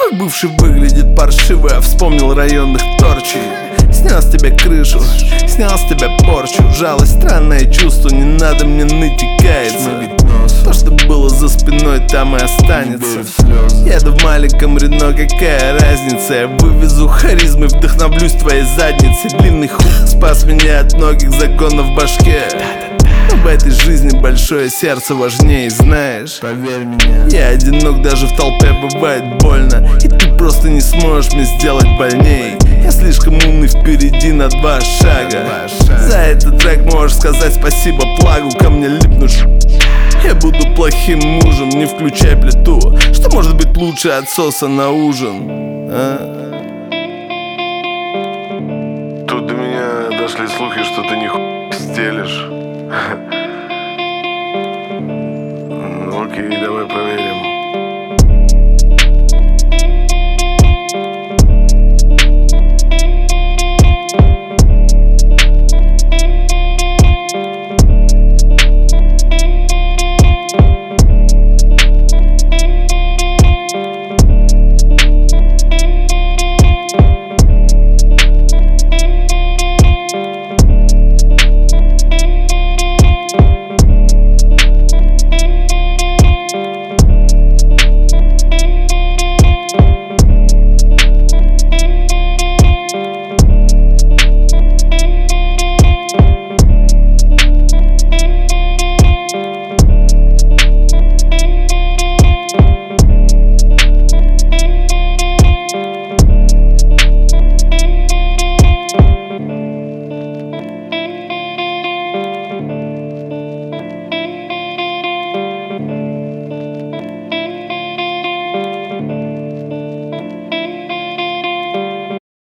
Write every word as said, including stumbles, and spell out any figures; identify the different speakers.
Speaker 1: Твой бывший выглядит паршиво, я вспомнил районных торчей. Снял с тебя крышу, снял с тебя порчу. Жалость, странное чувство, не надо мне ныть и каяться. То, что было за спиной, там и останется. Еду в маленьком Рено, какая разница? Я вывезу харизмы, вдохновлюсь твоей задницей. Длинный хук спас меня от многих загонов в башке. Но в этой жизни большое сердце важнее, знаешь.
Speaker 2: Поверь мне,
Speaker 1: я одинок, даже в толпе бывает больно. И ты просто не сможешь мне сделать больней. Я слишком умный, впереди на два шага. За этот трек можешь сказать спасибо плагу. Ко мне липнешь, я буду плохим мужем, не включай плиту. Что может быть лучше отсоса на ужин, а?
Speaker 3: Тут до меня дошли слухи, что ты нихуя стелишь. Ну окей, давай про